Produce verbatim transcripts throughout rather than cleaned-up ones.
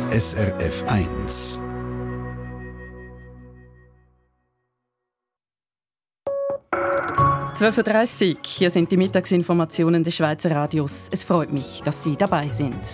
S R F eins. zwölf Uhr dreißig, hier sind die Mittagsinformationen des Schweizer Radios. Es freut mich, dass Sie dabei sind.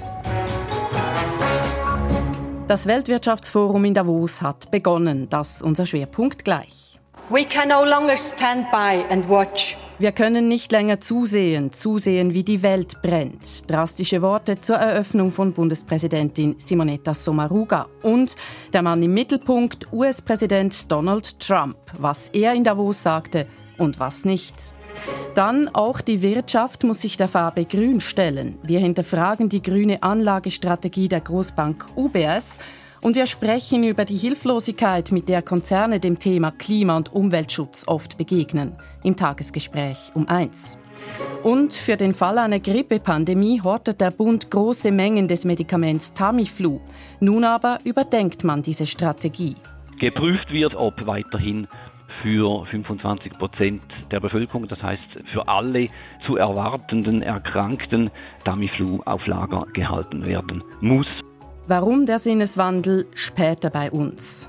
Das Weltwirtschaftsforum in Davos hat begonnen, das unser Schwerpunkt gleich. We can no longer stand by and watch. Wir können nicht länger zusehen, zusehen, wie die Welt brennt. Drastische Worte zur Eröffnung von Bundespräsidentin Simonetta Sommaruga. Und der Mann im Mittelpunkt, U S-Präsident Donald Trump. Was er in Davos sagte und was nicht. Dann auch die Wirtschaft muss sich der Farbe Grün stellen. Wir hinterfragen die grüne Anlagestrategie der Großbank U B S und wir sprechen über die Hilflosigkeit, mit der Konzerne dem Thema Klima- und Umweltschutz oft begegnen. Im Tagesgespräch um eins. Und für den Fall einer Grippepandemie hortet der Bund große Mengen des Medikaments Tamiflu. Nun aber überdenkt man diese Strategie. Geprüft wird, ob weiterhin für fünfundzwanzig Prozent der Bevölkerung, das heißt für alle zu erwartenden Erkrankten, Tamiflu auf Lager gehalten werden muss. Warum der Sinneswandel? Später bei uns.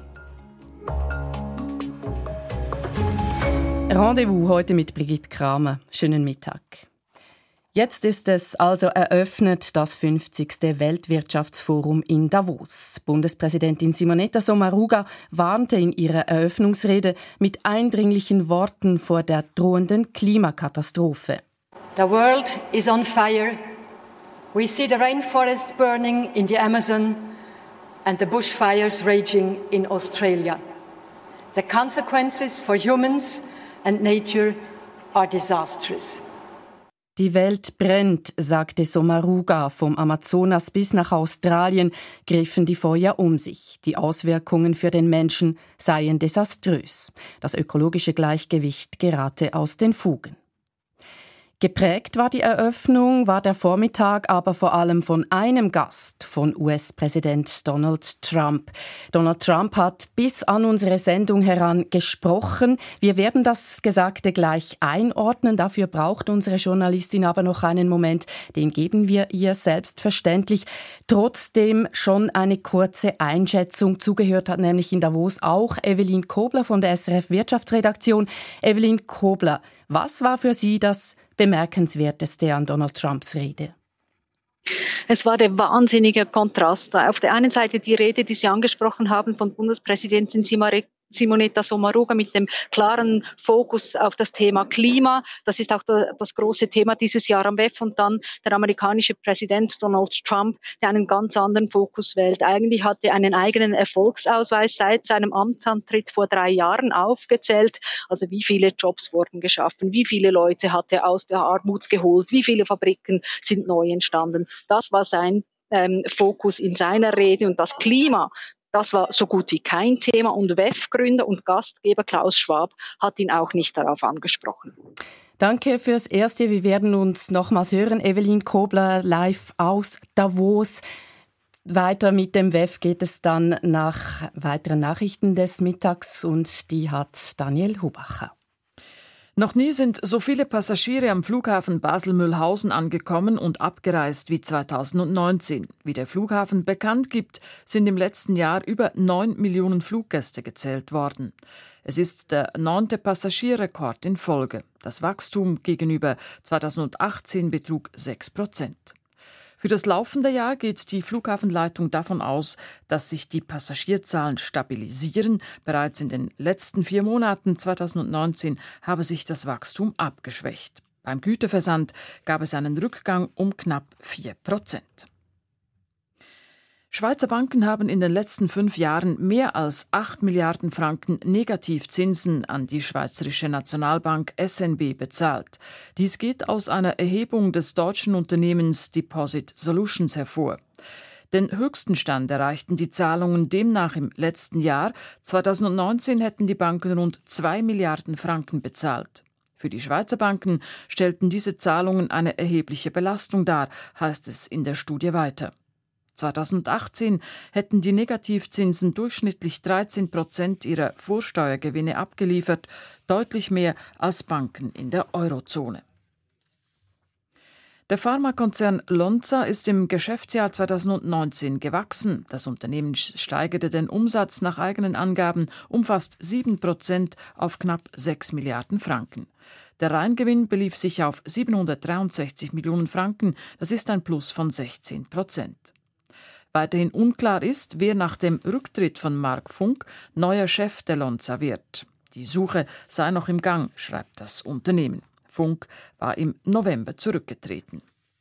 Rendezvous heute mit Brigitte Kramer. Schönen Mittag. Jetzt ist es also eröffnet, das fünfzigste Weltwirtschaftsforum in Davos. Bundespräsidentin Simonetta Sommaruga warnte in ihrer Eröffnungsrede mit eindringlichen Worten vor der drohenden Klimakatastrophe. The world is on fire. We see the rainforest burning in the Amazon and the bushfires raging in Australia. The consequences for humans and nature are disastrous. Die Welt brennt, sagte Sommaruga. Vom Amazonas bis nach Australien griffen die Feuer um sich. Die Auswirkungen für den Menschen seien desaströs. Das ökologische Gleichgewicht gerate aus den Fugen. Geprägt war die Eröffnung, war der Vormittag aber vor allem von einem Gast, von U S-Präsident Donald Trump. Donald Trump hat bis an unsere Sendung heran gesprochen. Wir werden das Gesagte gleich einordnen. Dafür braucht unsere Journalistin aber noch einen Moment. Den geben wir ihr selbstverständlich. Trotzdem schon eine kurze Einschätzung. Zugehört hat nämlich in Davos auch Evelyn Kobler von der S R F Wirtschaftsredaktion. Evelyn Kobler, was war für Sie das Bemerkenswerteste an Donald Trumps Rede? Es war der wahnsinnige Kontrast. Auf der einen Seite die Rede, die Sie angesprochen haben, von Bundespräsidentin Simonetta Sommaruga mit dem klaren Fokus auf das Thema Klima. Das ist auch das große Thema dieses Jahr am W E F. Und dann der amerikanische Präsident Donald Trump, der einen ganz anderen Fokus wählt. Eigentlich hat er einen eigenen Erfolgsausweis seit seinem Amtsantritt vor drei Jahren aufgezählt. Also wie viele Jobs wurden geschaffen, wie viele Leute hat er aus der Armut geholt, wie viele Fabriken sind neu entstanden. Das war sein ähm, Fokus in seiner Rede. Und das Klima, das war so gut wie kein Thema. Und W E F-Gründer und Gastgeber Klaus Schwab hat ihn auch nicht darauf angesprochen. Danke fürs Erste. Wir werden uns nochmals hören. Evelyn Kobler live aus Davos. Weiter mit dem W E F geht es dann nach weiteren Nachrichten des Mittags und die hat Daniel Hubacher. Noch nie sind so viele Passagiere am Flughafen Basel-Mühlhausen angekommen und abgereist wie zweitausendneunzehn. Wie der Flughafen bekannt gibt, sind im letzten Jahr über neun Millionen Fluggäste gezählt worden. Es ist der neunte Passagierrekord in Folge. Das Wachstum gegenüber zweitausendachtzehn betrug sechs Prozent. Für das laufende Jahr geht die Flughafenleitung davon aus, dass sich die Passagierzahlen stabilisieren. Bereits in den letzten vier Monaten zweitausendneunzehn habe sich das Wachstum abgeschwächt. Beim Güterversand gab es einen Rückgang um knapp vier Prozent. Schweizer Banken haben in den letzten fünf Jahren mehr als acht Milliarden Franken Negativzinsen an die Schweizerische Nationalbank S N B bezahlt. Dies geht aus einer Erhebung des deutschen Unternehmens Deposit Solutions hervor. Den höchsten Stand erreichten die Zahlungen demnach im letzten Jahr. zweitausendneunzehn hätten die Banken rund zwei Milliarden Franken bezahlt. Für die Schweizer Banken stellten diese Zahlungen eine erhebliche Belastung dar, heißt es in der Studie weiter. zweitausendachtzehn hätten die Negativzinsen durchschnittlich dreizehn Prozent ihrer Vorsteuergewinne abgeliefert, deutlich mehr als Banken in der Eurozone. Der Pharmakonzern Lonza ist im Geschäftsjahr zweitausendneunzehn gewachsen. Das Unternehmen steigerte den Umsatz nach eigenen Angaben um fast sieben Prozent auf knapp sechs Milliarden Franken. Der Reingewinn belief sich auf siebenhundertdreiundsechzig Millionen Franken. Das ist ein Plus von sechzehn Prozent. Weiterhin unklar ist, wer nach dem Rücktritt von Mark Funk neuer Chef der Lonza wird. Die Suche sei noch im Gang, schreibt das Unternehmen. Funk war im November zurückgetreten.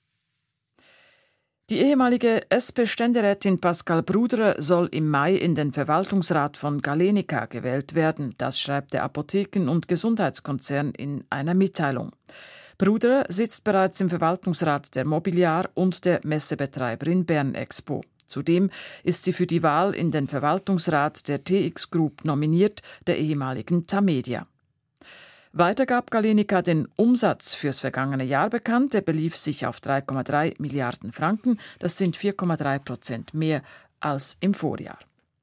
Die ehemalige S P-Ständerätin Pascal Bruderer soll im Mai in den Verwaltungsrat von Galenica gewählt werden. Das schreibt der Apotheken- und Gesundheitskonzern in einer Mitteilung. Bruderer sitzt bereits im Verwaltungsrat der Mobiliar und der Messebetreiberin Bern Expo. Zudem ist sie für die Wahl in den Verwaltungsrat der T X Group nominiert, der ehemaligen Tamedia. Weiter gab Galenica den Umsatz fürs vergangene Jahr bekannt. Der belief sich auf drei Komma drei Milliarden Franken. Das sind vier Komma drei Prozent mehr als im Vorjahr.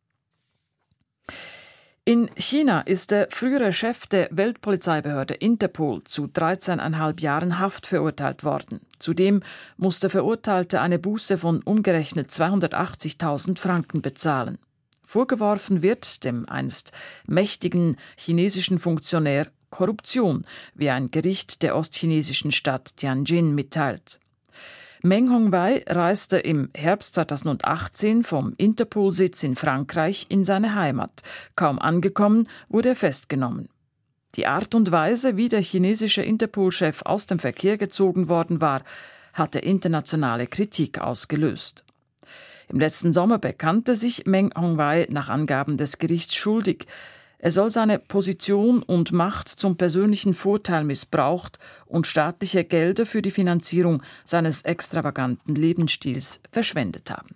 In China ist der frühere Chef der Weltpolizeibehörde Interpol zu dreizehn Komma fünf Jahren Haft verurteilt worden. Zudem muss der Verurteilte eine Buße von umgerechnet zweihundertachtzigtausend Franken bezahlen. Vorgeworfen wird dem einst mächtigen chinesischen Funktionär Korruption, wie ein Gericht der ostchinesischen Stadt Tianjin mitteilt. Meng Hongwei reiste im Herbst zweitausendachtzehn vom Interpol-Sitz in Frankreich in seine Heimat. Kaum angekommen, wurde er festgenommen. Die Art und Weise, wie der chinesische Interpol-Chef aus dem Verkehr gezogen worden war, hatte internationale Kritik ausgelöst. Im letzten Sommer bekannte sich Meng Hongwei nach Angaben des Gerichts schuldig. Er soll seine Position und Macht zum persönlichen Vorteil missbraucht und staatliche Gelder für die Finanzierung seines extravaganten Lebensstils verschwendet haben.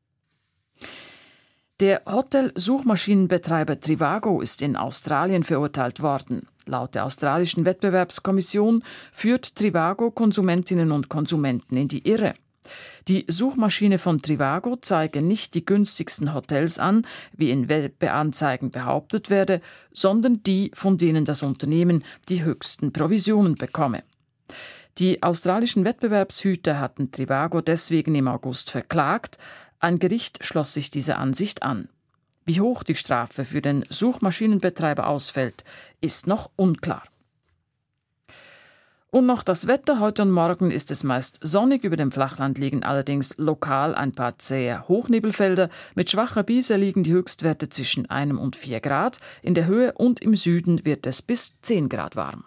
Der Hotel-Suchmaschinenbetreiber Trivago ist in Australien verurteilt worden. Laut der australischen Wettbewerbskommission führt Trivago Konsumentinnen und Konsumenten in die Irre. Die Suchmaschine von Trivago zeige nicht die günstigsten Hotels an, wie in Werbeanzeigen behauptet werde, sondern die, von denen das Unternehmen die höchsten Provisionen bekomme. Die australischen Wettbewerbshüter hatten Trivago deswegen im August verklagt. Ein Gericht schloss sich dieser Ansicht an. Wie hoch die Strafe für den Suchmaschinenbetreiber ausfällt, ist noch unklar. Und noch das Wetter. Heute und morgen ist es meist sonnig. Über dem Flachland liegen allerdings lokal ein paar zähe Hochnebelfelder. Mit schwacher Brise liegen die Höchstwerte zwischen einem und vier Grad. In der Höhe und im Süden wird es bis zehn Grad warm.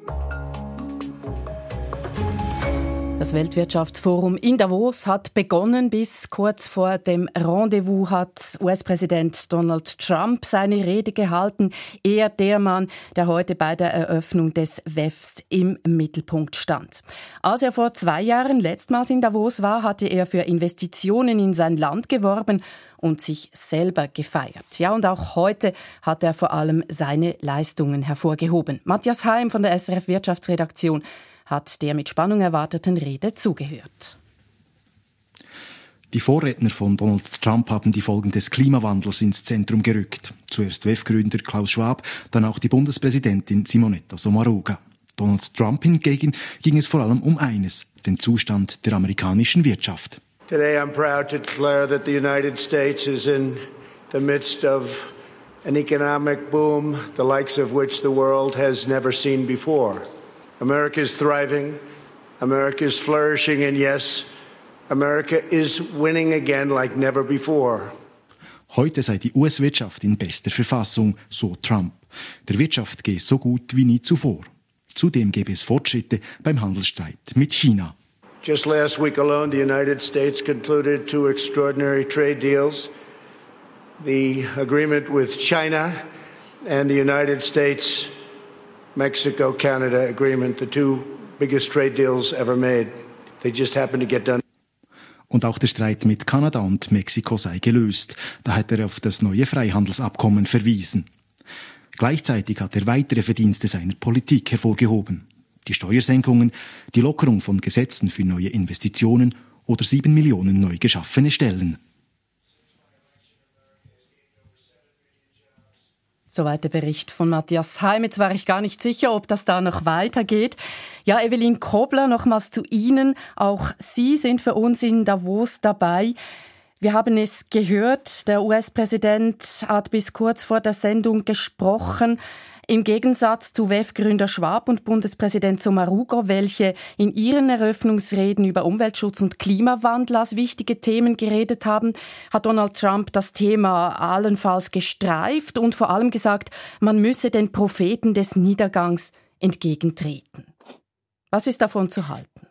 Das Weltwirtschaftsforum in Davos hat begonnen. Bis kurz vor dem Rendezvous hat U S-Präsident Donald Trump seine Rede gehalten. Er, der Mann, der heute bei der Eröffnung des W E Fs im Mittelpunkt stand. Als er vor zwei Jahren letztmals in Davos war, hatte er für Investitionen in sein Land geworben und sich selber gefeiert. Ja, und auch heute hat er vor allem seine Leistungen hervorgehoben. Matthias Heim von der S R F-Wirtschaftsredaktion hat der mit Spannung erwarteten Rede zugehört. Die Vorredner von Donald Trump haben die Folgen des Klimawandels ins Zentrum gerückt. Zuerst W E F-Gründer Klaus Schwab, dann auch die Bundespräsidentin Simonetta Sommaruga. Donald Trump hingegen ging es vor allem um eines, den Zustand der amerikanischen Wirtschaft. Today I'm proud to declare that the United States is in the midst of an economic boom, the likes of which the world has never seen before. America is thriving, America is flourishing, and yes, America is winning again like never before. Heute sei die U S-Wirtschaft in bester Verfassung, so Trump. Der Wirtschaft gehe es so gut wie nie zuvor. Zudem gebe es Fortschritte beim Handelsstreit mit China. Just last week alone, the United States concluded two extraordinary trade deals. The agreement with China and the United States Mexico-Canada agreement, the two biggest trade deals ever made. They just happened to get done. Und auch der Streit mit Kanada und Mexiko sei gelöst. Da hat er auf das neue Freihandelsabkommen verwiesen. Gleichzeitig hat er weitere Verdienste seiner Politik hervorgehoben. Die Steuersenkungen, die Lockerung von Gesetzen für neue Investitionen oder sieben Millionen neu geschaffene Stellen. Soweit der Bericht von Matthias Heim. Jetzt war ich gar nicht sicher, ob das da noch weitergeht. Ja, Evelyn Kobler, nochmals zu Ihnen. Auch Sie sind für uns in Davos dabei. Wir haben es gehört, der U S-Präsident hat bis kurz vor der Sendung gesprochen. Im Gegensatz zu W E F-Gründer Schwab und Bundespräsident Sommaruga, welche in ihren Eröffnungsreden über Umweltschutz und Klimawandel als wichtige Themen geredet haben, hat Donald Trump das Thema allenfalls gestreift und vor allem gesagt, man müsse den Propheten des Niedergangs entgegentreten. Was ist davon zu halten?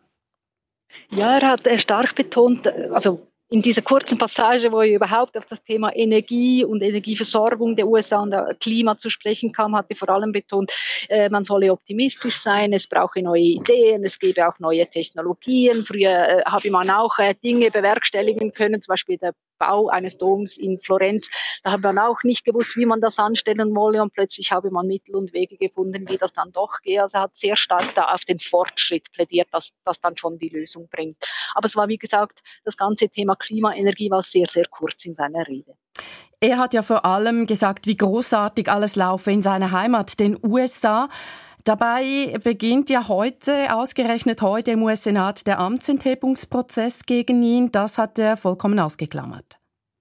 Ja, er hat stark betont, also in dieser kurzen Passage, wo er überhaupt auf das Thema Energie und Energieversorgung der U S A und der Klima zu sprechen kam, hat er vor allem betont, äh, man solle optimistisch sein, es brauche neue Ideen, es gebe auch neue Technologien. Früher äh, habe man auch äh, Dinge bewerkstelligen können, zum Beispiel der Bau eines Doms in Florenz. Da hat man auch nicht gewusst, wie man das anstellen wolle, und plötzlich habe man Mittel und Wege gefunden, wie das dann doch geht. Also er hat sehr stark da auf den Fortschritt plädiert, dass das dann schon die Lösung bringt. Aber es war, wie gesagt, das ganze Thema Klimaenergie war sehr, sehr kurz in seiner Rede. Er hat ja vor allem gesagt, wie großartig alles laufe in seiner Heimat, den U S A. Dabei beginnt ja heute, ausgerechnet heute im U S-Senat, der Amtsenthebungsprozess gegen ihn. Das hat er vollkommen ausgeklammert.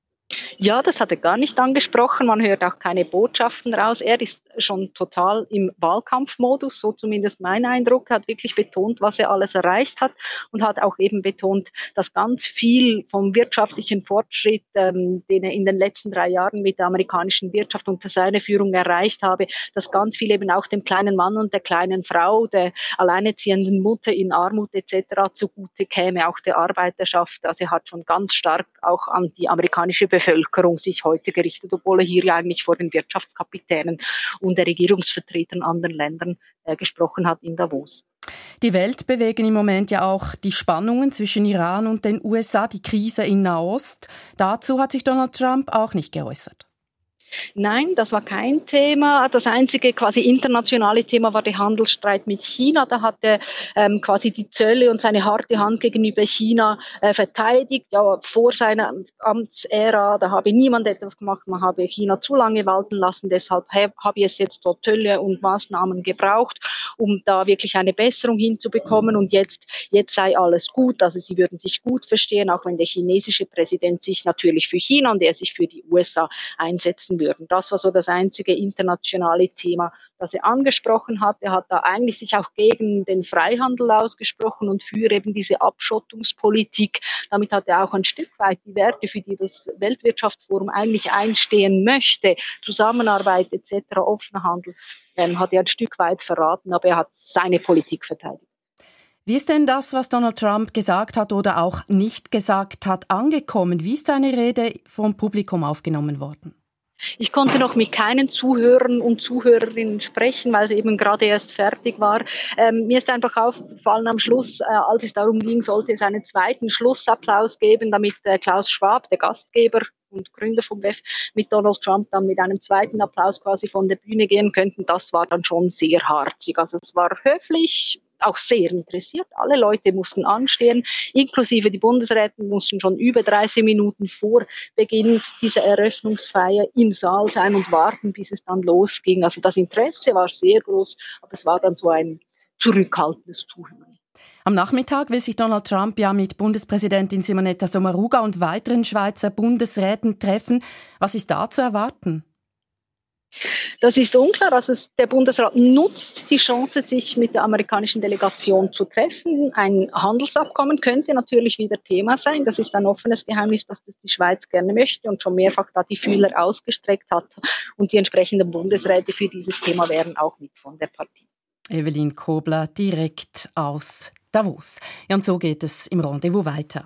Ja, das hat er gar nicht angesprochen. Man hört auch keine Botschaften raus. Er ist schon total im Wahlkampfmodus, so zumindest mein Eindruck. Er hat wirklich betont, was er alles erreicht hat, und hat auch eben betont, dass ganz viel vom wirtschaftlichen Fortschritt, ähm, den er in den letzten drei Jahren mit der amerikanischen Wirtschaft unter seiner Führung erreicht habe, dass ganz viel eben auch dem kleinen Mann und der kleinen Frau, der alleinerziehenden Mutter in Armut et cetera zugute käme, auch der Arbeiterschaft. Also er hat schon ganz stark auch an die amerikanische Bevölkerung sich heute gerichtet, obwohl er hier ja eigentlich vor den Wirtschaftskapitänen und der Regierungsvertretern anderen Ländern äh, gesprochen hat in Davos. Die Welt bewegen im Moment ja auch die Spannungen zwischen Iran und den U S A, die Krise in Nahost. Dazu hat sich Donald Trump auch nicht geäußert. Nein, das war kein Thema. Das einzige quasi internationale Thema war der Handelsstreit mit China. Da hat er ähm, quasi die Zölle und seine harte Hand gegenüber China äh, verteidigt. Ja, vor seiner Amtsära, da habe niemand etwas gemacht. Man habe China zu lange walten lassen. Deshalb habe es jetzt dort Zölle und Maßnahmen gebraucht, um da wirklich eine Besserung hinzubekommen. Und jetzt, jetzt sei alles gut. Also sie würden sich gut verstehen, auch wenn der chinesische Präsident sich natürlich für China und er sich für die U S A einsetzen würde. Das war so das einzige internationale Thema, das er angesprochen hat. Er hat da eigentlich sich auch gegen den Freihandel ausgesprochen und für eben diese Abschottungspolitik. Damit hat er auch ein Stück weit die Werte, für die das Weltwirtschaftsforum eigentlich einstehen möchte, Zusammenarbeit et cetera, offener Handel, ähm, hat er ein Stück weit verraten, aber er hat seine Politik verteidigt. Wie ist denn das, was Donald Trump gesagt hat oder auch nicht gesagt hat, angekommen? Wie ist seine Rede vom Publikum aufgenommen worden? Ich konnte noch mit keinen Zuhörern und Zuhörerinnen sprechen, weil es eben gerade erst fertig war. Ähm, mir ist einfach aufgefallen am Schluss, äh, als es darum ging, sollte es einen zweiten Schlussapplaus geben, damit äh, Klaus Schwab, der Gastgeber und Gründer vom W E F, mit Donald Trump dann mit einem zweiten Applaus quasi von der Bühne gehen könnten. Das war dann schon sehr harzig. Also es war höflich, auch sehr interessiert. Alle Leute mussten anstehen, inklusive die Bundesräte mussten schon über dreißig Minuten vor Beginn dieser Eröffnungsfeier im Saal sein und warten, bis es dann losging. Also das Interesse war sehr groß, aber es war dann so ein zurückhaltendes Zuhören. Am Nachmittag will sich Donald Trump ja mit Bundespräsidentin Simonetta Sommaruga und weiteren Schweizer Bundesräten treffen. Was ist da zu erwarten? Das ist unklar. Also der Bundesrat nutzt die Chance, sich mit der amerikanischen Delegation zu treffen. Ein Handelsabkommen könnte natürlich wieder Thema sein. Das ist ein offenes Geheimnis, dass das die Schweiz gerne möchte und schon mehrfach da die Fühler ausgestreckt hat. Und die entsprechenden Bundesräte für dieses Thema wären auch mit von der Partie. Evelyn Kobler direkt aus Davos. Ja, und so geht es im Rendezvous weiter.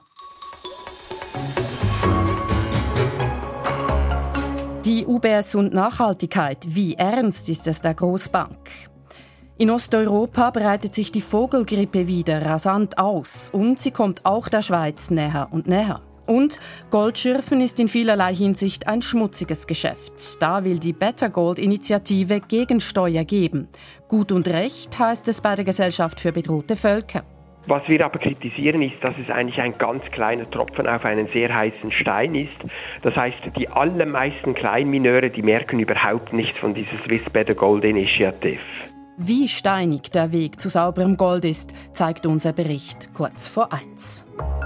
Die U B S und Nachhaltigkeit. Wie ernst ist es der Großbank? In Osteuropa breitet sich die Vogelgrippe wieder rasant aus und sie kommt auch der Schweiz näher und näher. Und Goldschürfen ist in vielerlei Hinsicht ein schmutziges Geschäft. Da will die Better Gold-Initiative Gegensteuer geben. Gut und Recht heißt es bei der Gesellschaft für bedrohte Völker. Was wir aber kritisieren, ist, dass es eigentlich ein ganz kleiner Tropfen auf einen sehr heißen Stein ist. Das heißt, die allermeisten Kleinmineure, die merken überhaupt nichts von dieser Swiss Better Gold Initiative. Wie steinig der Weg zu sauberem Gold ist, zeigt unser Bericht kurz vor eins.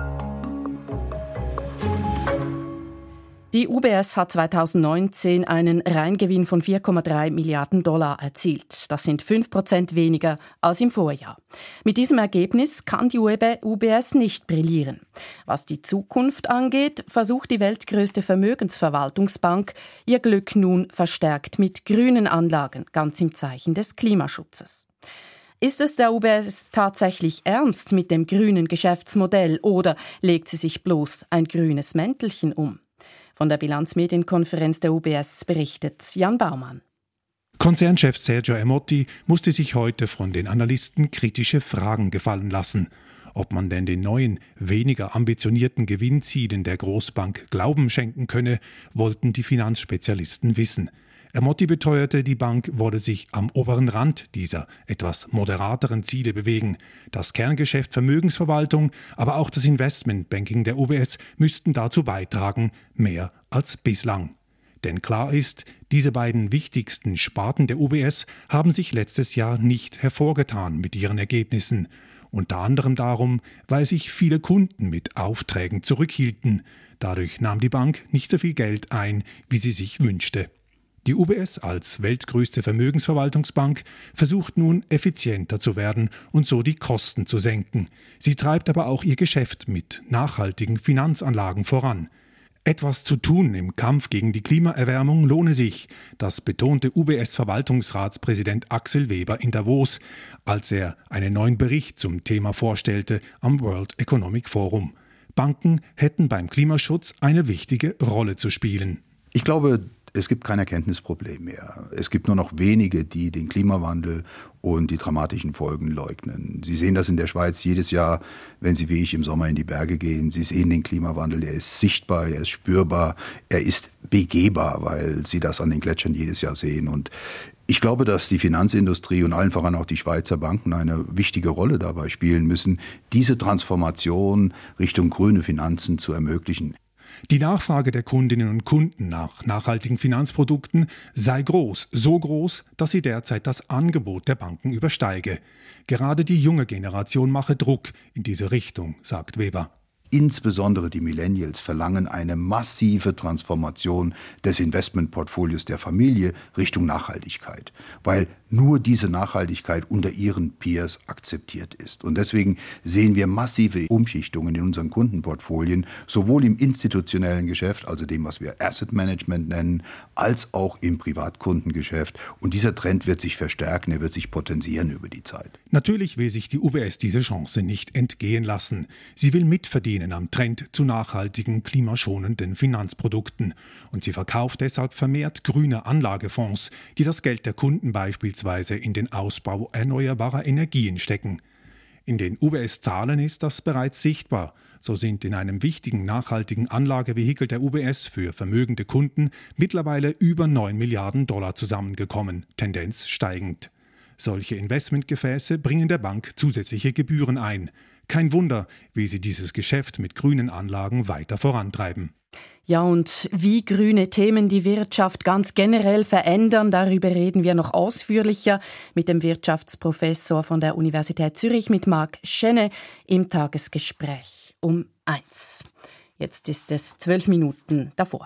Die U B S hat zweitausendneunzehn einen Reingewinn von vier Komma drei Milliarden Dollar erzielt. Das sind fünf Prozent weniger als im Vorjahr. Mit diesem Ergebnis kann die U B S nicht brillieren. Was die Zukunft angeht, versucht die weltgrößte Vermögensverwaltungsbank ihr Glück nun verstärkt mit grünen Anlagen, ganz im Zeichen des Klimaschutzes. Ist es der U B S tatsächlich ernst mit dem grünen Geschäftsmodell oder legt sie sich bloß ein grünes Mäntelchen um? Von der Bilanzmedienkonferenz der U B S berichtet Jan Baumann. Konzernchef Sergio Ermotti musste sich heute von den Analysten kritische Fragen gefallen lassen. Ob man denn den neuen, weniger ambitionierten Gewinnzielen der Großbank Glauben schenken könne, wollten die Finanzspezialisten wissen. Ermotti beteuerte, die Bank wolle sich am oberen Rand dieser etwas moderateren Ziele bewegen. Das Kerngeschäft Vermögensverwaltung, aber auch das Investmentbanking der U B S müssten dazu beitragen, mehr als bislang. Denn klar ist, diese beiden wichtigsten Sparten der U B S haben sich letztes Jahr nicht hervorgetan mit ihren Ergebnissen. Unter anderem darum, weil sich viele Kunden mit Aufträgen zurückhielten. Dadurch nahm die Bank nicht so viel Geld ein, wie sie sich wünschte. Die U B S als weltgrößte Vermögensverwaltungsbank versucht nun effizienter zu werden und so die Kosten zu senken. Sie treibt aber auch ihr Geschäft mit nachhaltigen Finanzanlagen voran. Etwas zu tun im Kampf gegen die Klimaerwärmung lohne sich, das betonte U B S-Verwaltungsratspräsident Axel Weber in Davos, als er einen neuen Bericht zum Thema vorstellte am World Economic Forum. Banken hätten beim Klimaschutz eine wichtige Rolle zu spielen. Ich glaube, es gibt kein Erkenntnisproblem mehr. Es gibt nur noch wenige, die den Klimawandel und die dramatischen Folgen leugnen. Sie sehen das in der Schweiz jedes Jahr, wenn Sie wie ich im Sommer in die Berge gehen. Sie sehen den Klimawandel, er ist sichtbar, er ist spürbar, er ist begehbar, weil Sie das an den Gletschern jedes Jahr sehen. Und ich glaube, dass die Finanzindustrie und allen voran auch die Schweizer Banken eine wichtige Rolle dabei spielen müssen, diese Transformation Richtung grüne Finanzen zu ermöglichen. Die Nachfrage der Kundinnen und Kunden nach nachhaltigen Finanzprodukten sei groß, so groß, dass sie derzeit das Angebot der Banken übersteige. Gerade die junge Generation mache Druck in diese Richtung, sagt Weber. Insbesondere die Millennials verlangen eine massive Transformation des Investmentportfolios der Familie Richtung Nachhaltigkeit, weil nur diese Nachhaltigkeit unter ihren Peers akzeptiert ist. Und deswegen sehen wir massive Umschichtungen in unseren Kundenportfolien, sowohl im institutionellen Geschäft, also dem, was wir Asset Management nennen, als auch im Privatkundengeschäft. Und dieser Trend wird sich verstärken, er wird sich potenzieren über die Zeit. Natürlich will sich die U B S diese Chance nicht entgehen lassen. Sie will mitverdienen am Trend zu nachhaltigen, klimaschonenden Finanzprodukten. Und sie verkauft deshalb vermehrt grüne Anlagefonds, die das Geld der Kunden beispielsweise in den Ausbau erneuerbarer Energien stecken. In den U B S-Zahlen ist das bereits sichtbar. So sind in einem wichtigen nachhaltigen Anlagevehikel der U B S für vermögende Kunden mittlerweile über neun Milliarden Dollar zusammengekommen, Tendenz steigend. Solche Investmentgefäße bringen der Bank zusätzliche Gebühren ein. Kein Wunder, wie sie dieses Geschäft mit grünen Anlagen weiter vorantreiben. Ja, und wie grüne Themen die Wirtschaft ganz generell verändern, darüber reden wir noch ausführlicher mit dem Wirtschaftsprofessor von der Universität Zürich, mit Marc Schenne, im Tagesgespräch um eins. Jetzt ist es zwölf Minuten davor.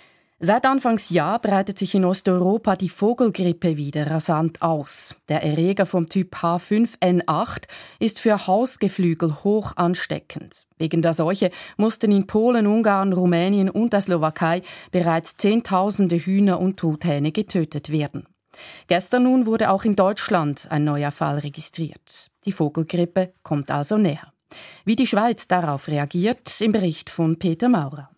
Seit Anfangsjahr breitet sich in Osteuropa die Vogelgrippe wieder rasant aus. Der Erreger vom Typ H fünf N acht ist für Hausgeflügel hoch ansteckend. Wegen der Seuche mussten in Polen, Ungarn, Rumänien und der Slowakei bereits Zehntausende Hühner und Truthähne getötet werden. Gestern nun wurde auch in Deutschland ein neuer Fall registriert. Die Vogelgrippe kommt also näher. Wie die Schweiz darauf reagiert, im Bericht von Peter Maurer.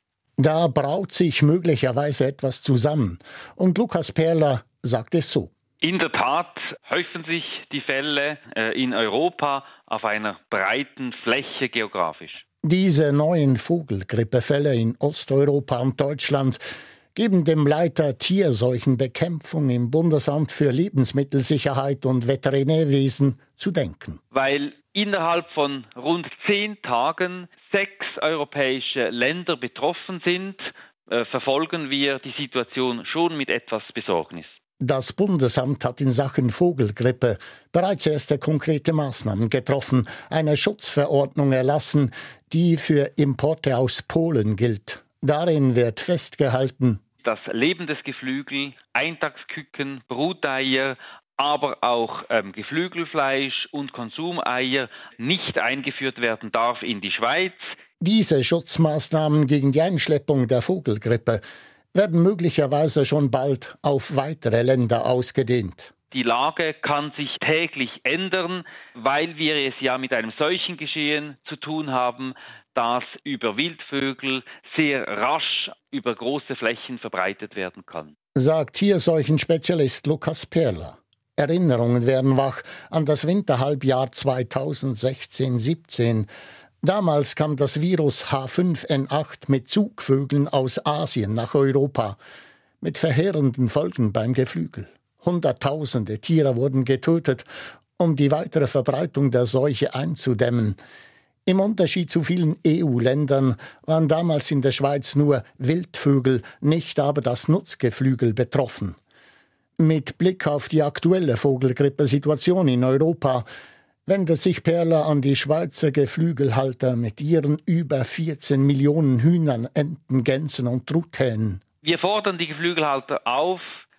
Da braut sich möglicherweise etwas zusammen. Und Lukas Perler sagt es so. In der Tat häufen sich die Fälle äh, in Europa auf einer breiten Fläche geografisch. Diese neuen Vogelgrippefälle in Osteuropa und Deutschland geben dem Leiter Tierseuchenbekämpfung im Bundesamt für Lebensmittelsicherheit und Veterinärwesen zu denken. Weil innerhalb von rund zehn Tagen sechs europäische Länder betroffen sind, äh, verfolgen wir die Situation schon mit etwas Besorgnis. Das Bundesamt hat in Sachen Vogelgrippe bereits erste konkrete Maßnahmen getroffen, eine Schutzverordnung erlassen, die für Importe aus Polen gilt. Darin wird festgehalten, dass lebendes Geflügel, Eintagsküken, Bruteier, aber auch ähm, Geflügelfleisch und Konsumeier nicht eingeführt werden darf in die Schweiz. Diese Schutzmaßnahmen gegen die Einschleppung der Vogelgrippe werden möglicherweise schon bald auf weitere Länder ausgedehnt. Die Lage kann sich täglich ändern, weil wir es ja mit einem Seuchengeschehen zu tun haben, das über Wildvögel sehr rasch über große Flächen verbreitet werden kann. Sagt Tierseuchenspezialist Lukas Perler. Erinnerungen werden wach an das Winterhalbjahr zweitausendsechzehn siebzehn. Damals kam das Virus H fünf N acht mit Zugvögeln aus Asien nach Europa, mit verheerenden Folgen beim Geflügel. Hunderttausende Tiere wurden getötet, um die weitere Verbreitung der Seuche einzudämmen. Im Unterschied zu vielen E U-Ländern waren damals in der Schweiz nur Wildvögel, nicht aber das Nutzgeflügel betroffen. Mit Blick auf die aktuelle Vogelgrippesituation in Europa wendet sich Perler an die Schweizer Geflügelhalter mit ihren über vierzehn Millionen Hühnern, Enten, Gänsen und Truthähnen. Wir fordern die Geflügelhalter auf,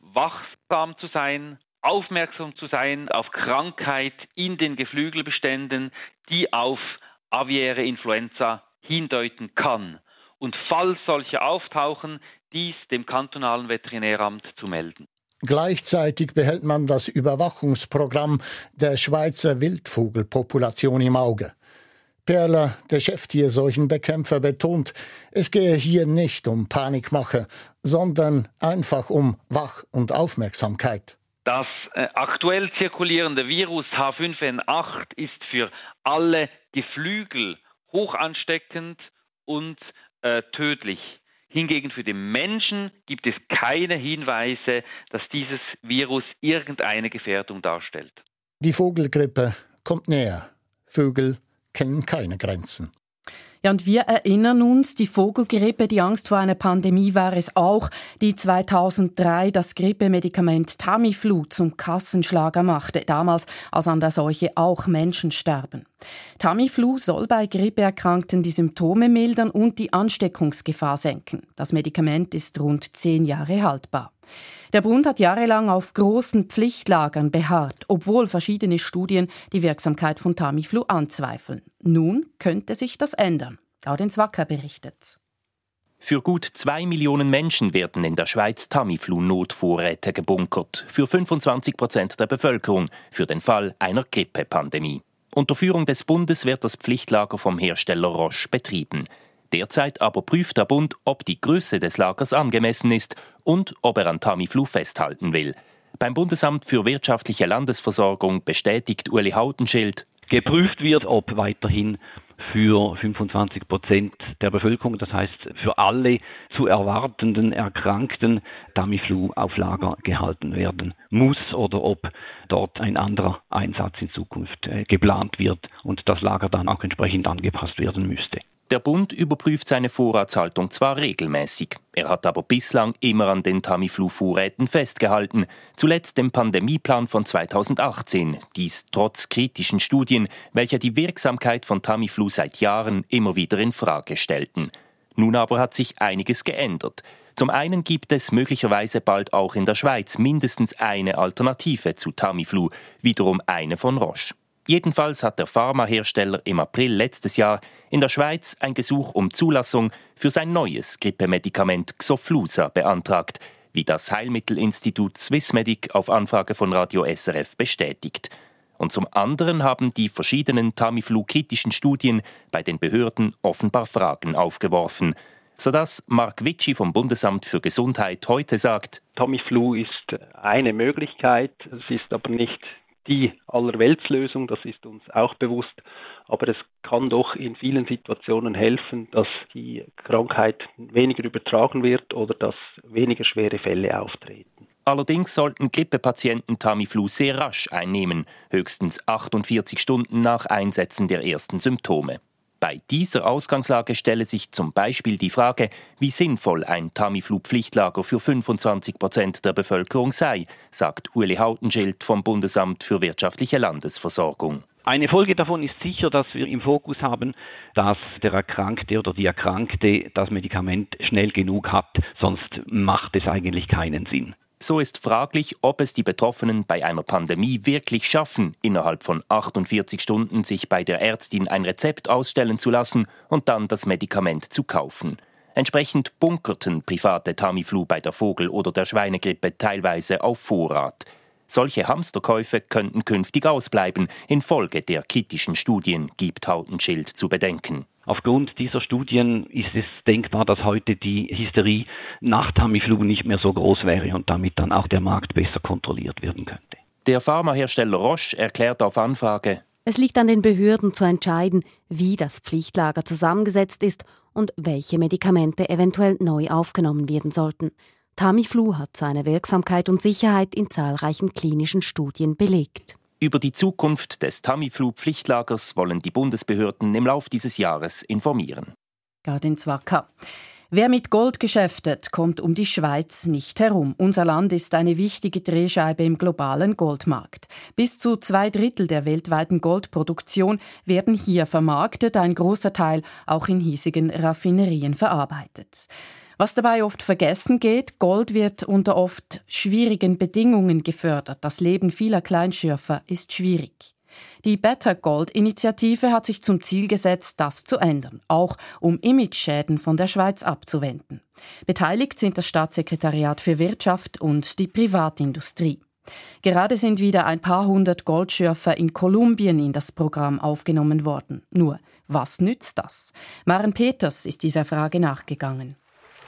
wachsam zu sein, aufmerksam zu sein auf Krankheit in den Geflügelbeständen, die auf aviäre Influenza hindeuten kann. Und falls solche auftauchen, dies dem kantonalen Veterinäramt zu melden. Gleichzeitig behält man das Überwachungsprogramm der Schweizer Wildvogelpopulation im Auge. Perler, der Cheftierseuchenbekämpfer, betont, es gehe hier nicht um Panikmache, sondern einfach um Wach- und Aufmerksamkeit. Das äh, aktuell zirkulierende Virus H fünf N acht ist für alle Geflügel hoch ansteckend und äh, tödlich. Hingegen für den Menschen gibt es keine Hinweise, dass dieses Virus irgendeine Gefährdung darstellt. Die Vogelgrippe kommt näher. Vögel kennen keine Grenzen. Ja, und wir erinnern uns, die Vogelgrippe, die Angst vor einer Pandemie war es auch, die zweitausenddrei das Grippemedikament Tamiflu zum Kassenschlager machte, damals als an der Seuche auch Menschen starben. Tamiflu soll bei Grippeerkrankten die Symptome mildern und die Ansteckungsgefahr senken. Das Medikament ist rund zehn Jahre haltbar. Der Bund hat jahrelang auf großen Pflichtlagern beharrt, obwohl verschiedene Studien die Wirksamkeit von Tamiflu anzweifeln. Nun könnte sich das ändern. Gaudenz Wacker berichtet. Für gut zwei Millionen Menschen werden in der Schweiz Tamiflu-Notvorräte gebunkert. Für fünfundzwanzig Prozent der Bevölkerung, für den Fall einer Grippepandemie. Unter Führung des Bundes wird das Pflichtlager vom Hersteller Roche betrieben. Derzeit aber prüft der Bund, ob die Größe des Lagers angemessen ist und ob er an Tamiflu festhalten will. Beim Bundesamt für wirtschaftliche Landesversorgung bestätigt Uli Hautenschild: Geprüft wird, ob weiterhin für fünfundzwanzig Prozent der Bevölkerung, das heißt für alle zu erwartenden Erkrankten, Tamiflu auf Lager gehalten werden muss oder ob dort ein anderer Einsatz in Zukunft äh, geplant wird und das Lager dann auch entsprechend angepasst werden müsste. Der Bund überprüft seine Vorratshaltung zwar regelmäßig, er hat aber bislang immer an den Tamiflu-Vorräten festgehalten, zuletzt im Pandemieplan von zweitausendachtzehn, dies trotz kritischen Studien, welche die Wirksamkeit von Tamiflu seit Jahren immer wieder in Frage stellten. Nun aber hat sich einiges geändert. Zum einen gibt es möglicherweise bald auch in der Schweiz mindestens eine Alternative zu Tamiflu, wiederum eine von Roche. Jedenfalls hat der Pharmahersteller im April letztes Jahr in der Schweiz ein Gesuch um Zulassung für sein neues Grippemedikament Xofluza beantragt, wie das Heilmittelinstitut Swissmedic auf Anfrage von Radio S R F bestätigt. Und zum anderen haben die verschiedenen Tamiflu-kritischen Studien bei den Behörden offenbar Fragen aufgeworfen, sodass Mark Witschi vom Bundesamt für Gesundheit heute sagt: Tamiflu ist eine Möglichkeit, es ist aber nicht die Allerweltslösung, das ist uns auch bewusst, aber es kann doch in vielen Situationen helfen, dass die Krankheit weniger übertragen wird oder dass weniger schwere Fälle auftreten. Allerdings sollten Grippepatienten Tamiflu sehr rasch einnehmen, höchstens achtundvierzig Stunden nach Einsetzen der ersten Symptome. Bei dieser Ausgangslage stelle sich zum Beispiel die Frage, wie sinnvoll ein Tamiflu-Pflichtlager für fünfundzwanzig Prozent der Bevölkerung sei, sagt Ueli Hautenschild vom Bundesamt für wirtschaftliche Landesversorgung. Eine Folge davon ist sicher, dass wir im Fokus haben, dass der Erkrankte oder die Erkrankte das Medikament schnell genug hat, sonst macht es eigentlich keinen Sinn. So ist fraglich, ob es die Betroffenen bei einer Pandemie wirklich schaffen, innerhalb von achtundvierzig Stunden sich bei der Ärztin ein Rezept ausstellen zu lassen und dann das Medikament zu kaufen. Entsprechend bunkerten private Tamiflu bei der Vogel- oder der Schweinegrippe teilweise auf Vorrat. Solche Hamsterkäufe könnten künftig ausbleiben, infolge der kritischen Studien, gibt Hautenschild zu bedenken. Aufgrund dieser Studien ist es denkbar, dass heute die Hysterie nach Tamiflu nicht mehr so groß wäre und damit dann auch der Markt besser kontrolliert werden könnte. Der Pharmahersteller Roche erklärt auf Anfrage: Es liegt an den Behörden zu entscheiden, wie das Pflichtlager zusammengesetzt ist und welche Medikamente eventuell neu aufgenommen werden sollten. Tamiflu hat seine Wirksamkeit und Sicherheit in zahlreichen klinischen Studien belegt. Über die Zukunft des Tamiflu-Pflichtlagers wollen die Bundesbehörden im Lauf dieses Jahres informieren. Gardin Zwaka. Wer mit Gold geschäftet, kommt um die Schweiz nicht herum. Unser Land ist eine wichtige Drehscheibe im globalen Goldmarkt. Bis zu zwei Drittel der weltweiten Goldproduktion werden hier vermarktet, ein großer Teil auch in hiesigen Raffinerien verarbeitet. Was dabei oft vergessen geht, Gold wird unter oft schwierigen Bedingungen gefördert. Das Leben vieler Kleinschürfer ist schwierig. Die Better Gold-Initiative hat sich zum Ziel gesetzt, das zu ändern, auch um Imageschäden von der Schweiz abzuwenden. Beteiligt sind das Staatssekretariat für Wirtschaft und die Privatindustrie. Gerade sind wieder ein paar hundert Goldschürfer in Kolumbien in das Programm aufgenommen worden. Nur, was nützt das? Maren Peters ist dieser Frage nachgegangen.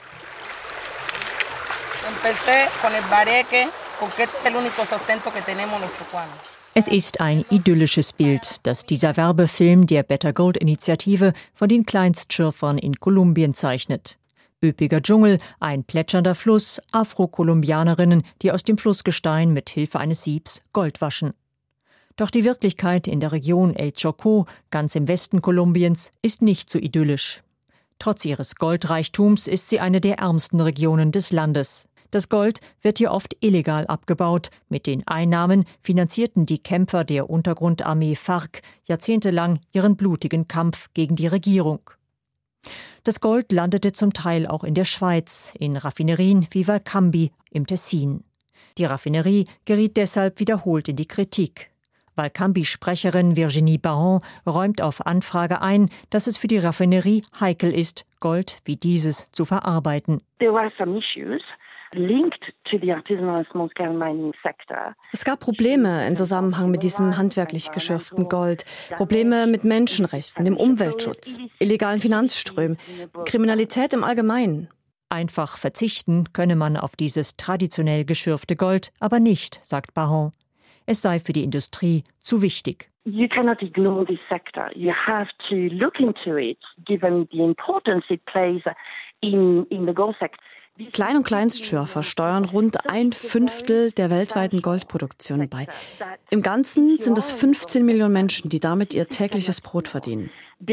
Es ist ein idyllisches Bild, das dieser Werbefilm der Better Gold Initiative von den Kleinstschürfern in Kolumbien zeichnet. Üppiger Dschungel, ein plätschernder Fluss, Afro-Kolumbianerinnen, die aus dem Flussgestein mit Hilfe eines Siebs Gold waschen. Doch die Wirklichkeit in der Region El Chocó, ganz im Westen Kolumbiens, ist nicht so idyllisch. Trotz ihres Goldreichtums ist sie eine der ärmsten Regionen des Landes. Das Gold wird hier oft illegal abgebaut. Mit den Einnahmen finanzierten die Kämpfer der Untergrundarmee FARC jahrzehntelang ihren blutigen Kampf gegen die Regierung. Das Gold landete zum Teil auch in der Schweiz, in Raffinerien wie Valcambi im Tessin. Die Raffinerie geriet deshalb wiederholt in die Kritik. Valcambi-Sprecherin Virginie Baron räumt auf Anfrage ein, dass es für die Raffinerie heikel ist, Gold wie dieses zu verarbeiten. There were some issues linked to the artisanal small-scale mining sector. Es gab Probleme im Zusammenhang mit diesem handwerklich geschürften Gold. Probleme mit Menschenrechten, dem Umweltschutz, illegalen Finanzströmen, Kriminalität im Allgemeinen. Einfach verzichten könne man auf dieses traditionell geschürfte Gold, aber nicht, sagt Baron. Es sei für die Industrie zu wichtig. You cannot ignore this sector. You have to look into it, given the importance it plays in, in the gold sector. Klein- und Kleinstschürfer steuern rund ein Fünftel der weltweiten Goldproduktion bei. Im Ganzen sind es fünfzehn Millionen Menschen, die damit ihr tägliches Brot verdienen.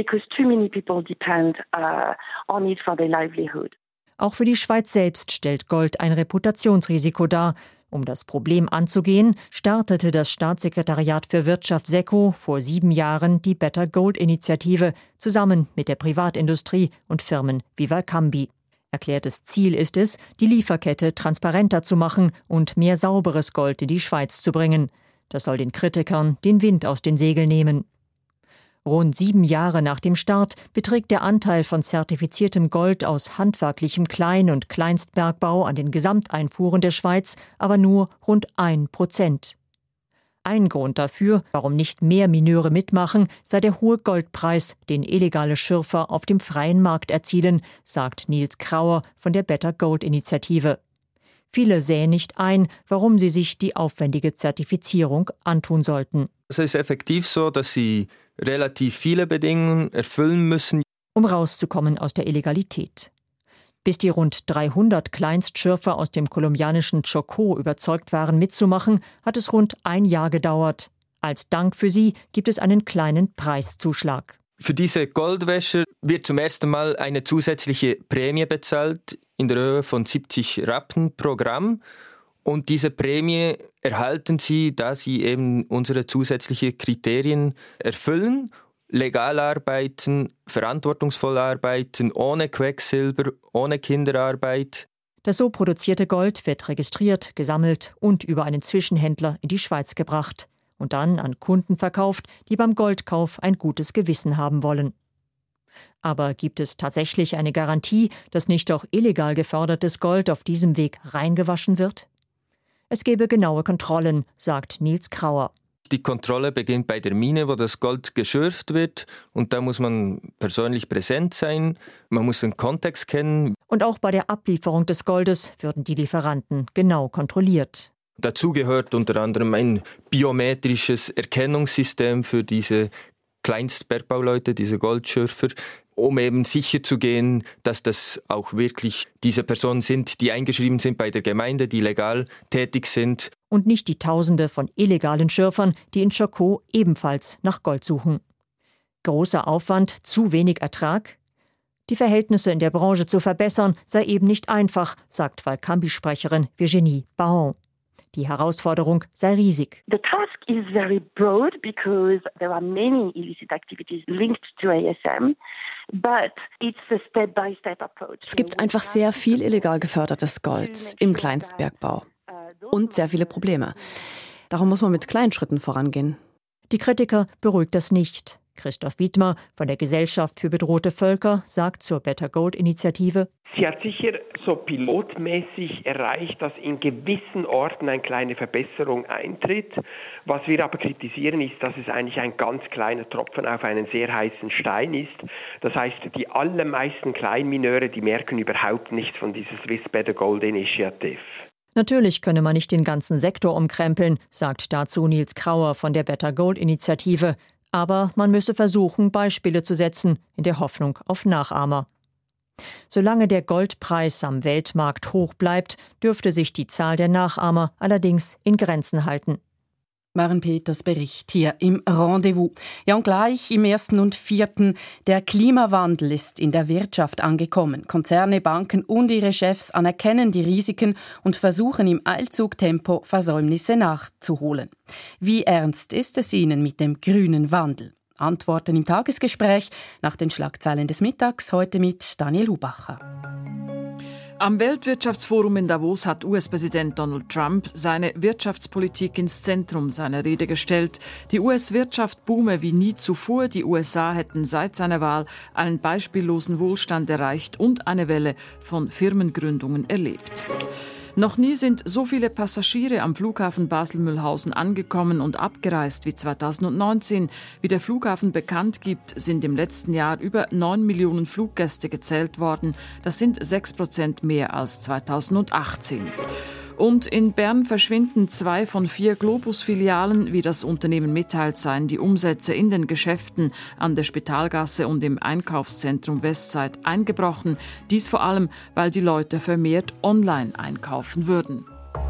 Auch für die Schweiz selbst stellt Gold ein Reputationsrisiko dar. Um das Problem anzugehen, startete das Staatssekretariat für Wirtschaft SECO vor sieben Jahren die Better Gold Initiative zusammen mit der Privatindustrie und Firmen wie Valcambi. Erklärtes Ziel ist es, die Lieferkette transparenter zu machen und mehr sauberes Gold in die Schweiz zu bringen. Das soll den Kritikern den Wind aus den Segeln nehmen. Rund sieben Jahre nach dem Start beträgt der Anteil von zertifiziertem Gold aus handwerklichem Klein- und Kleinstbergbau an den Gesamteinfuhren der Schweiz aber nur rund ein Prozent. Ein Grund dafür, warum nicht mehr Mineure mitmachen, sei der hohe Goldpreis, den illegale Schürfer auf dem freien Markt erzielen, sagt Nils Krauer von der Better Gold Initiative. Viele sähen nicht ein, warum sie sich die aufwendige Zertifizierung antun sollten. Es ist effektiv so, dass sie relativ viele Bedingungen erfüllen müssen, um rauszukommen aus der Illegalität. Bis die rund dreihundert Kleinstschürfer aus dem kolumbianischen Chocó überzeugt waren, mitzumachen, hat es rund ein Jahr gedauert. Als Dank für sie gibt es einen kleinen Preiszuschlag. Für diese Goldwäscher wird zum ersten Mal eine zusätzliche Prämie bezahlt in der Höhe von siebzig Rappen pro Gramm. Und diese Prämie erhalten sie, da sie eben unsere zusätzlichen Kriterien erfüllen. Legal arbeiten, verantwortungsvoll arbeiten, ohne Quecksilber, ohne Kinderarbeit. Das so produzierte Gold wird registriert, gesammelt und über einen Zwischenhändler in die Schweiz gebracht und dann an Kunden verkauft, die beim Goldkauf ein gutes Gewissen haben wollen. Aber gibt es tatsächlich eine Garantie, dass nicht auch illegal gefördertes Gold auf diesem Weg reingewaschen wird? Es gebe genaue Kontrollen, sagt Nils Krauer. Die Kontrolle beginnt bei der Mine, wo das Gold geschürft wird. Und da muss man persönlich präsent sein. Man muss den Kontext kennen. Und auch bei der Ablieferung des Goldes würden die Lieferanten genau kontrolliert. Dazu gehört unter anderem ein biometrisches Erkennungssystem für diese Kleinstbergbauleute, diese Goldschürfer, um eben sicherzugehen, dass das auch wirklich diese Personen sind, die eingeschrieben sind bei der Gemeinde, die legal tätig sind. Und nicht die Tausende von illegalen Schürfern, die in Chocó ebenfalls nach Gold suchen. Großer Aufwand, zu wenig Ertrag? Die Verhältnisse in der Branche zu verbessern, sei eben nicht einfach, sagt Valcambi-Sprecherin Virginie Baron. Die Herausforderung sei riesig. The task is very broad because there are many illicit activities linked to A S M. But it's a step-by-step approach. Es gibt einfach sehr viel illegal gefördertes Gold im Kleinstbergbau und sehr viele Probleme. Darum muss man mit kleinen Schritten vorangehen. Die Kritiker beruhigt das nicht. Christoph Wiedmer von der Gesellschaft für bedrohte Völker sagt zur Better Gold-Initiative: Sie hat sicher so pilotmäßig erreicht, dass in gewissen Orten eine kleine Verbesserung eintritt. Was wir aber kritisieren, ist, dass es eigentlich ein ganz kleiner Tropfen auf einen sehr heißen Stein ist. Das heißt, die allermeisten Kleinmineure, die merken überhaupt nichts von dieser Swiss Better Gold Initiative. Natürlich könne man nicht den ganzen Sektor umkrempeln, sagt dazu Nils Krauer von der Better Gold Initiative. Aber man müsse versuchen, Beispiele zu setzen, in der Hoffnung auf Nachahmer. Solange der Goldpreis am Weltmarkt hoch bleibt, dürfte sich die Zahl der Nachahmer allerdings in Grenzen halten. Maren Peters Bericht hier im Rendezvous. Ja, und gleich im ersten und vierten. Der Klimawandel ist in der Wirtschaft angekommen. Konzerne, Banken und ihre Chefs anerkennen die Risiken und versuchen im Eilzugtempo Versäumnisse nachzuholen. Wie ernst ist es ihnen mit dem grünen Wandel? Antworten im Tagesgespräch nach den Schlagzeilen des Mittags, heute mit Daniel Hubacher. Am Weltwirtschaftsforum in Davos hat U S-Präsident Donald Trump seine Wirtschaftspolitik ins Zentrum seiner Rede gestellt. Die U S-Wirtschaft boome wie nie zuvor. Die U S A hätten seit seiner Wahl einen beispiellosen Wohlstand erreicht und eine Welle von Firmengründungen erlebt. Noch nie sind so viele Passagiere am Flughafen Basel-Mühlhausen angekommen und abgereist wie zweitausendneunzehn. Wie der Flughafen bekannt gibt, sind im letzten Jahr über neun Millionen Fluggäste gezählt worden. Das sind sechs Prozent mehr als zweitausendachtzehn. Und in Bern verschwinden zwei von vier Globus-Filialen. Wie das Unternehmen mitteilt, seien die Umsätze in den Geschäften an der Spitalgasse und im Einkaufszentrum Westside eingebrochen. Dies vor allem, weil die Leute vermehrt online einkaufen würden.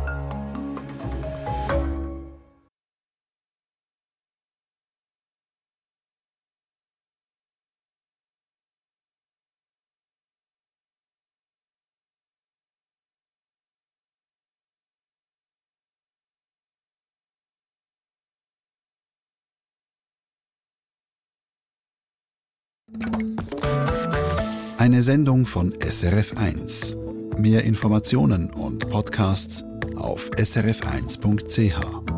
Eine Sendung von S R F eins. Mehr Informationen und Podcasts auf s r f eins punkt c h.